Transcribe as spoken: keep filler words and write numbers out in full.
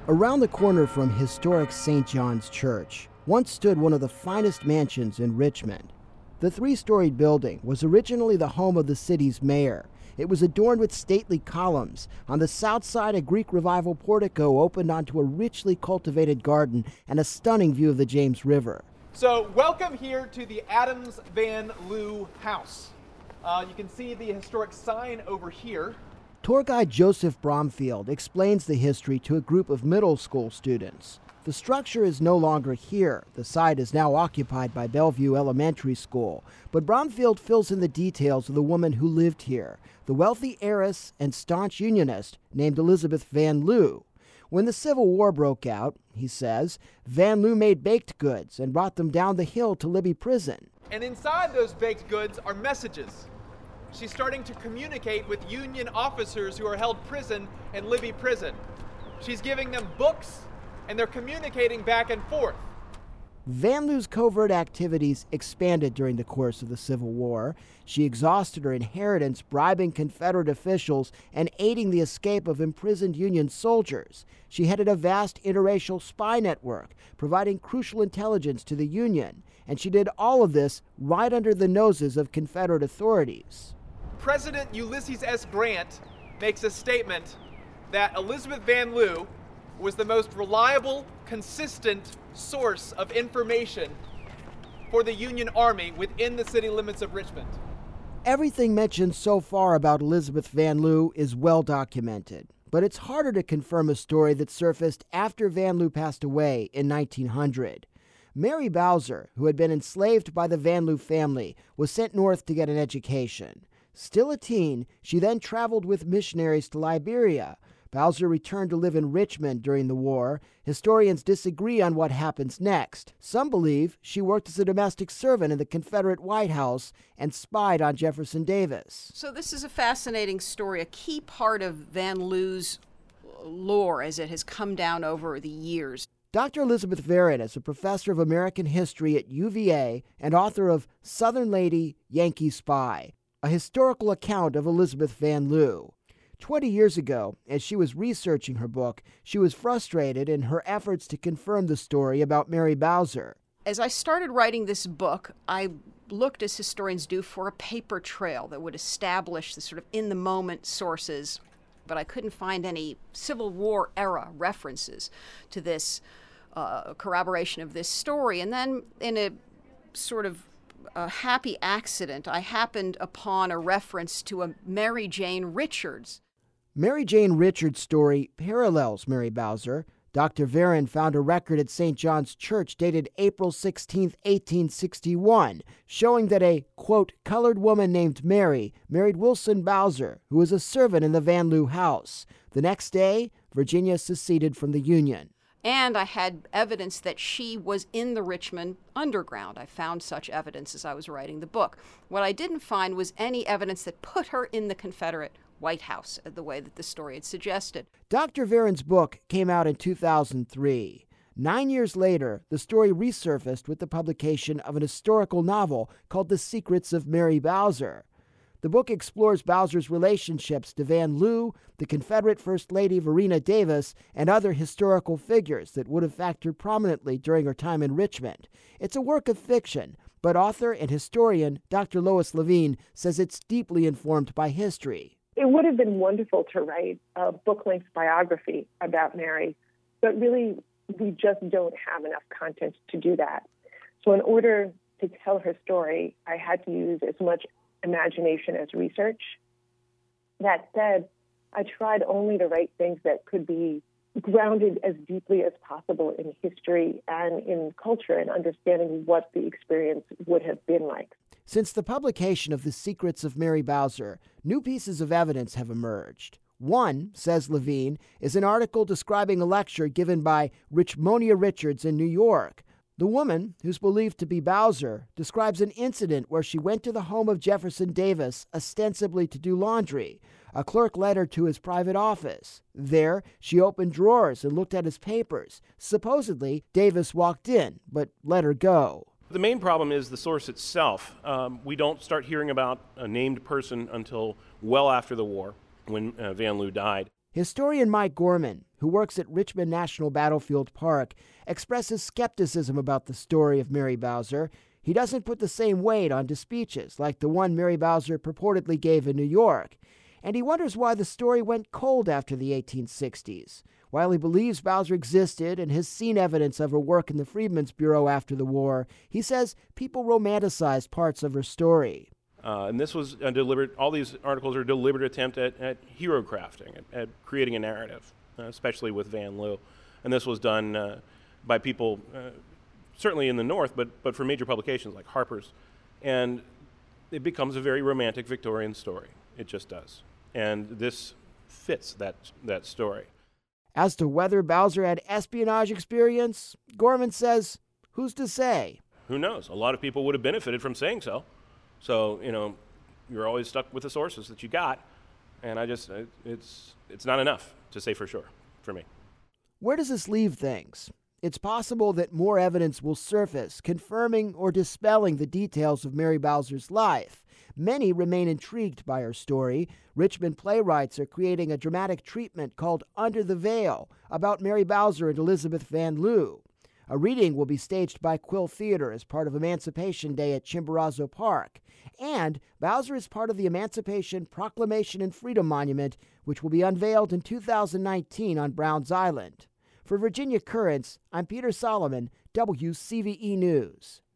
Around the corner from historic Saint John's Church once stood one of the finest mansions in Richmond. The three-storied building was originally the home of the city's mayor. It was adorned with stately columns. On the south side, a Greek Revival portico opened onto a richly cultivated garden and a stunning view of the James River. So welcome here to the Adams Van Loo house. Uh, you can see the historic sign over here. Tour guide Joseph Bromfield explains the history to a group of middle school students. The structure is no longer here. The site is now occupied by Bellevue Elementary School. But Bromfield fills in the details of the woman who lived here, the wealthy heiress and staunch unionist named Elizabeth Van Loo. When the Civil War broke out, he says, Van Loo made baked goods and brought them down the hill to Libby Prison. And inside those baked goods are messages. She's starting to communicate with Union officers who are held prison in Libby Prison. She's giving them books, and they're communicating back and forth. Van Loo's covert activities expanded during the course of the Civil War. She exhausted her inheritance, bribing Confederate officials and aiding the escape of imprisoned Union soldiers. She headed a vast interracial spy network, providing crucial intelligence to the Union. And she did all of this right under the noses of Confederate authorities. President Ulysses S. Grant makes a statement that Elizabeth Van Loo was the most reliable, consistent source of information for the Union Army within the city limits of Richmond. Everything mentioned so far about Elizabeth Van Loo is well documented, but it's harder to confirm a story that surfaced after Van Loo passed away in nineteen hundred. Mary Bowser, who had been enslaved by the Van Loo family, was sent north to get an education. Still a teen, she then traveled with missionaries to Liberia. Bowser returned to live in Richmond during the war. Historians disagree on what happens next. Some believe she worked as a domestic servant in the Confederate White House and spied on Jefferson Davis. So this is a fascinating story, a key part of Van Loo's lore as it has come down over the years. Doctor Elizabeth Varon is a professor of American history at U V A and author of Southern Lady, Yankee Spy, a historical account of Elizabeth Van Loo. Twenty years ago, as she was researching her book, she was frustrated in her efforts to confirm the story about Mary Bowser. As I started writing this book, I looked, as historians do, for a paper trail that would establish the sort of in-the-moment sources, but I couldn't find any Civil War era references to this uh, corroboration of this story. And then in a sort of a happy accident, I happened upon a reference to a Mary Jane Richards. Mary Jane Richards' story parallels Mary Bowser. Doctor Varon found a record at Saint John's Church dated April sixteenth, eighteen sixty-one, showing that a, quote, colored woman named Mary married Wilson Bowser, who was a servant in the Van Loo house. The next day, Virginia seceded from the Union. And I had evidence that she was in the Richmond underground. I found such evidence as I was writing the book. What I didn't find was any evidence that put her in the Confederate White House, the way that the story had suggested. Doctor Varon's book came out in two thousand three. Nine years later, the story resurfaced with the publication of an historical novel called The Secrets of Mary Bowser. The book explores Bowser's relationships to Van Loo, the Confederate First Lady Varina Davis, and other historical figures that would have factored prominently during her time in Richmond. It's a work of fiction, but author and historian Doctor Lois Levine says it's deeply informed by history. It would have been wonderful to write a book-length biography about Mary, but really we just don't have enough content to do that. So in order to tell her story, I had to use as much imagination as research. That said, I tried only to write things that could be grounded as deeply as possible in history and in culture and understanding what the experience would have been like. Since the publication of The Secrets of Mary Bowser, new pieces of evidence have emerged. One, says Levine, is an article describing a lecture given by Richmonia Richards in New York. The woman, who's believed to be Bowser, describes an incident where she went to the home of Jefferson Davis, ostensibly to do laundry. A clerk led her to his private office. There, she opened drawers and looked at his papers. Supposedly, Davis walked in, but let her go. The main problem is the source itself. Um, we don't start hearing about a named person until well after the war, when uh, Van Loo died. Historian Mike Gorman, who works at Richmond National Battlefield Park, expresses skepticism about the story of Mary Bowser. He doesn't put the same weight onto speeches like the one Mary Bowser purportedly gave in New York. And he wonders why the story went cold after the eighteen sixties. While he believes Bowser existed and has seen evidence of her work in the Freedmen's Bureau after the war, he says people romanticized parts of her story. Uh, and this was a deliberate, all these articles are a deliberate attempt at, at hero crafting, at, at creating a narrative, uh, especially with Van Lew. And this was done uh, by people, uh, certainly in the North, but, but for major publications like Harper's. And it becomes a very romantic Victorian story. It just does. And this fits that, that story. As to whether Bowser had espionage experience, Gorman says, who's to say? Who knows? A lot of people would have benefited from saying so. So, you know, you're always stuck with the sources that you got, and I just, it's it's not enough to say for sure, for me. Where does this leave things? It's possible that more evidence will surface, confirming or dispelling the details of Mary Bowser's life. Many remain intrigued by her story. Richmond playwrights are creating a dramatic treatment called Under the Veil about Mary Bowser and Elizabeth Van Lew. A reading will be staged by Quill Theater as part of Emancipation Day at Chimborazo Park. And Bowser is part of the Emancipation Proclamation and Freedom Monument, which will be unveiled in two thousand nineteen on Browns Island. For Virginia Currents, I'm Peter Solomon, W C V E News.